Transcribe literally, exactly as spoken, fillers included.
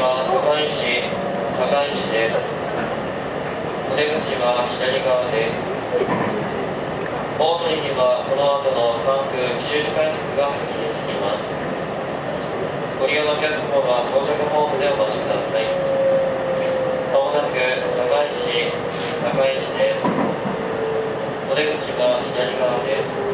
は堺市、堺市です。お出口は左側です。大鳥にはこの後の関空奇襲快速が先に着きます。ご利用のお客様は到着ホームでお待ちください。まもなく堺市、堺市です。お出口は左側です。